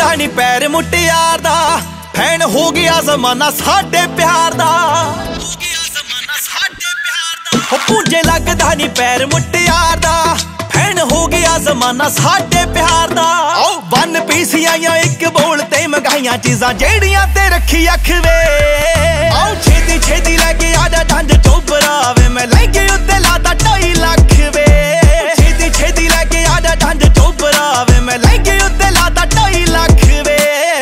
ਲੱਗਦਾ ਨੀ ਪੈਰ ਮੁਟਿਆਰ ਦਾ ਫੈਨ ਹੋ ਗਿਆ ਜ਼ਮਾਨਾ ਸਾਡੇ ਪਿਆਰ ਦਾ ਹੋ ਪੂੰਝੇ ਲੱਗਦਾ ਨੀ ਪੈਰ ਮੁਟਿਆਰ ਦਾ ਫੈਨ ਹੋ ਗਿਆ ਜ਼ਮਾਨਾ ਸਾਡੇ ਪਿਆਰ ਦਾ ਆਓ ਵਨ ਪੀਸ ਆਈਆਂ ਇੱਕ ਬੋਲ ਤੇ ਮੰਗਾਈਆਂ ਚੀਜ਼ਾਂ ਜਿਹੜੀਆਂ ਤੇ ਰੱਖੀ ਅੱਖ ਵੇ ਆਓ ਛੇਤੀ ਛੇਤੀ ਲੈ ਕੇ ਆ ਜਾ ਜੰਜ ਚੋਬਰਾ ਵੇ ਮੈਂ ਲਹਿੰਗੇ ਉੱਤੇ ਲਾਤਾ 2.5 ਲੱਖ ਵੇ ਛੇਤੀ ਛੇਤੀ ਲੈ ਕੇ ਆ ਜਾ ਜੰਜ ਚੋਬਰਾ ਵੇ ਮੈਂ ਲਹਿੰਗੇ ਉੱਤੇ ਲਾਤਾ 2.5 ਲੱਖ ਵੇ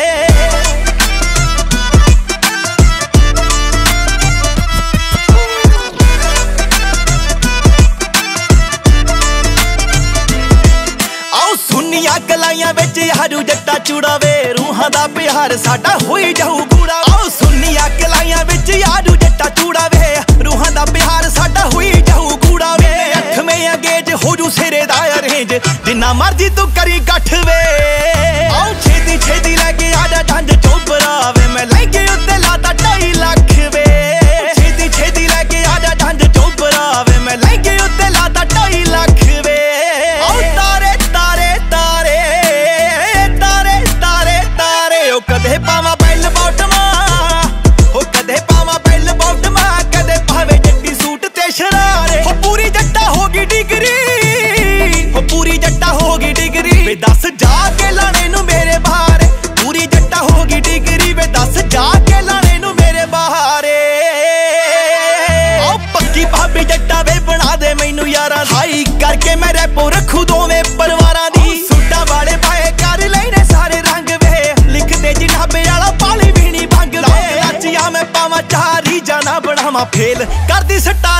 ਕਲਾਈਆਂ ਵਿੱਚ ਯਾਰੂ ਜੱਟਾ ਚੂੜਾ ਵੇ ਰੂਹਾਂ ਦਾ ਪਿਆਰ ਸਾਡਾ ਹੋਈ ਜਾਊ ਗੂੜਾ ਆਓ ਸੁੰਨੀਆਂ ਕਲਾਈਆਂ ਵਿੱਚ ਯਾਰੂ ਜੱਟਾ ਚੂੜਾ ਵੇ ਰੂਹਾਂ ਦਾ ਪਿਆਰ ਸਾਡਾ ਹੋਈ ਜਾਊ ਗੂੜਾ ਵੇ ਅੱਠਵੇਂ ਅੰਗੇਜ ਹੋ ਜੂ ਸਿਰੇ ਦਾ ਅਰੇਂਜ ਜਿੰਨਾ ਮਰਜੀ ਤੂੰ ਕਰੀ ਗੱਠ ਵੇ ਆਓ ਛੇਤੀ ਛੇਤੀ ਲੈ ਕੇ ਆ ਜਾ ਜੰਜ ਚੋਬਰਾ ਵੇ ਮੈਂ ਲਹਿੰਗੇ ਉੱਤੇ ਲਾਤਾ 2.5 ਲੱਖ ਵੇ ਛੇਤੀ ਛੇਤੀ ਲੈ ਕੇ ਆ ਜਾ ਜੰਜ ਚੋਬਰਾ ਵੇ ਮੈਂ ਲਹਿੰਗੇ ਉੱਤੇ ਲਾਤਾ 2.5 ਲੱਖ ਵੇ ਆਓ ਤਾਰੇ ਤਾਰੇ ਤਾਰੇ ਕਦੇ ਪਾਵਾਂ ਬੈਲ ਬਾਟਮਾਂ ਹੋ ਕਦੇ ਪਾਵਾਂ ਬੈਲ ਬਾਟਮਾਂ ਕਦੇ ਪਾਵੇ ਜੱਟੀ ਸੂਟ ਤੇ ਸ਼ਰਾਰੇ ਹੋ ਪੂਰੀ ਜੱਟਾ ਹੋ ਗਈ ਡਿਗਰੀ ਹੋ ਪੂਰੀ ਜੱਟਾ ਹੋ ਗਈ ਡਿਗਰੀ ਵੇ ਦੱਸ ਜਾ ਕੇ ਲਾਣੇ ਨੂੰ ਮੇਰੇ ਬਾਹਰ ਪੂਰੀ ਜੱਟਾ ਹੋ ਗਈ ਡਿਗਰੀ ਵੇ ਦੱਸ ਜਾ ਕੇ ਲਾਣੇ ਨੂੰ ਮੇਰੇ ਬਾਹਰ ਓ ਪੱਕੀ ਭਾਬੀ ਜੱਟਾ ਵੇ ਬਣਾ ਦੇ ਮੈਨੂੰ ਯਾਰਾਂ ਹਾਈ ਕਰਕੇ ਮੈਂ ਰੈਪੋ ਰੱਖੂ ਦੋਵੇਂ ਪਰਿਵਾਰਾਂ ਦੀ ਸੂਟਾਂ ਵਾਲੇ ਪਾਏ ਕਰ ਲੈਣੇ ਸਾਰੇ ਰੰਗ ਵੇ ਲਿਖਦੇ ਜਨਾਬੇ ਵਾਲਾ ਪਾਲੀ ਵੀ ਨਹੀਂ ਭੰਗ ਵੇ ਨੱਚਿਆ ਮੈਂ ਪਾਵਾਂ ਚਾਰੀ ਜਾਣਾ ਬਣਾਵਾਂ ਫੇਲ ਕਰਦੀ ਸਟਾ